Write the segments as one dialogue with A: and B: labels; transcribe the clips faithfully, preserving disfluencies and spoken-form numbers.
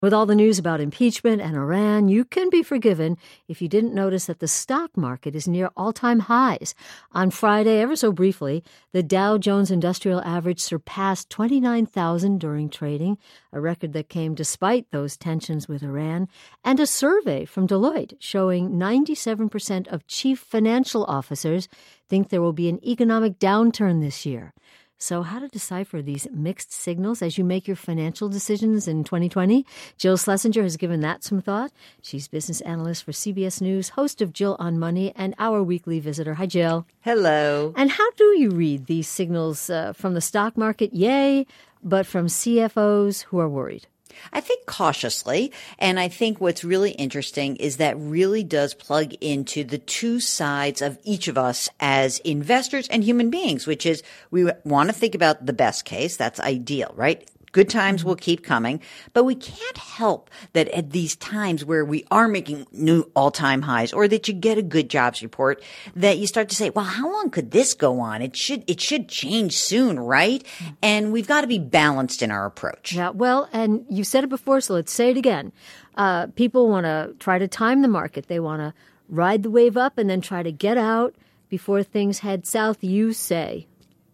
A: With all the news about impeachment and Iran, you can be forgiven if you didn't notice that the stock market is near all-time highs. On Friday, ever so briefly, the Dow Jones Industrial Average surpassed twenty-nine thousand during trading, a record that came despite those tensions with Iran, and a survey from Deloitte showing ninety-seven percent of chief financial officers think there will be an economic downturn this year. So how to decipher these mixed signals as you make your financial decisions in twenty twenty? Jill Schlesinger has given that some thought. She's business analyst for C B S News, host of Jill on Money, and our weekly visitor. Hi, Jill.
B: Hello.
A: And how do you read these signals uh, from the stock market? Yay, but from C F Os who are worried?
B: I think cautiously, and I think what's really interesting is that really does plug into the two sides of each of us as investors and human beings, which is we want to think about the best case. That's ideal, right? Good times will keep coming, but we can't help that at these times where we are making new all-time highs or that you get a good jobs report, that you start to say, well, how long could this go on? It should, it should change soon, right? And we've got to be balanced in our approach.
A: Yeah, well, and you said it before, so let's say it again. Uh, people want to try to time the market. They want to ride the wave up and then try to get out before things head south, you say.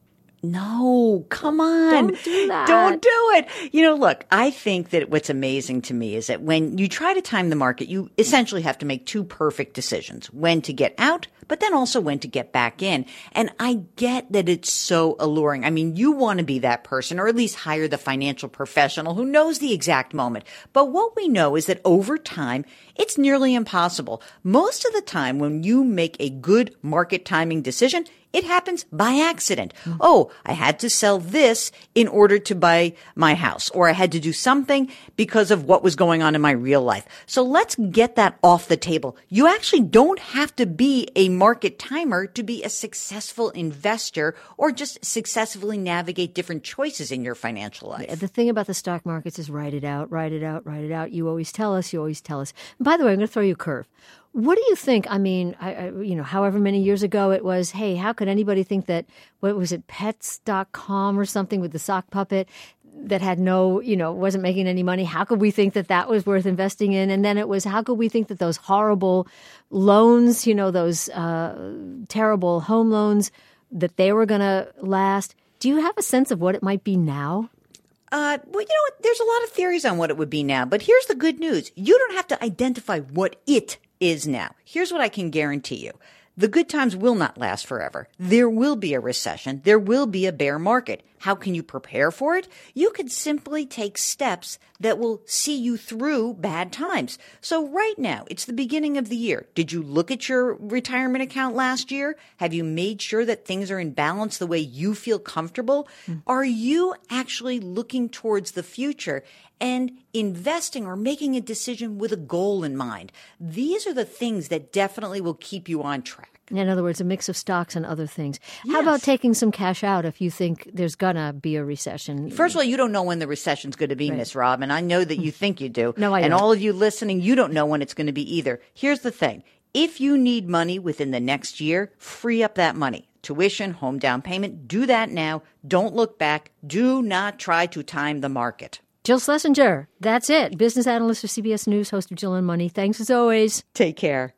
B: No, come on.
A: Don't do that.
B: Don't do it. You know, look, I think that what's amazing to me is that when you try to time the market, you essentially have to make two perfect decisions, when to get out, but then also when to get back in. And I get that it's so alluring. I mean, you want to be that person, or at least hire the financial professional who knows the exact moment. But what we know is that over time, it's nearly impossible. Most of the time when you make a good market timing decision, it happens by accident. Mm-hmm. Oh, I had to sell this in order to buy my house, or I had to do something because of what was going on in my real life. So let's get that off the table. You actually don't have to be a market timer to be a successful investor or just successfully navigate different choices in your financial life.
A: The thing about the stock markets is write it out, write it out, write it out. You always tell us, you always tell us. And by the way, I'm going to throw you a curve. What do you think? I mean, I, I, you know, however many years ago it was, hey, how could anybody think that, what was it, pets dot com or something with the sock puppet that had no, you know, wasn't making any money? How could we think that that was worth investing in? And then it was, how could we think that those horrible loans, you know, those uh, terrible home loans, that they were going to last? Do you have a sense of what it might be now?
B: Uh, well, you know what? There's a lot of theories on what it would be now, but here's the good news. You don't have to identify what it is now. Here's what I can guarantee you. The good times will not last forever. There will be a recession. There will be a bear market. How can you prepare for it? You could simply take steps that will see you through bad times. So right now, it's the beginning of the year. Did you look at your retirement account last year? Have you made sure that things are in balance the way you feel comfortable? Mm. Are you actually looking towards the future and investing or making a decision with a goal in mind? These are the things that definitely will keep you on track.
A: In other words, a mix of stocks and other things.
B: Yes.
A: How about taking some cash out if you think there's going to be a recession?
B: First of all, you don't know when the recession's going to be, right, Miss Rob, and I know that you think you do.
A: No, I don't.
B: And all of you listening, you don't know when it's going to be either. Here's the thing. If you need money within the next year, free up that money. Tuition, home down payment, do that now. Don't look back. Do not try to time the market.
A: Jill Schlesinger, that's it. Business analyst for C B S News, host of Jill on Money. Thanks as always.
B: Take care.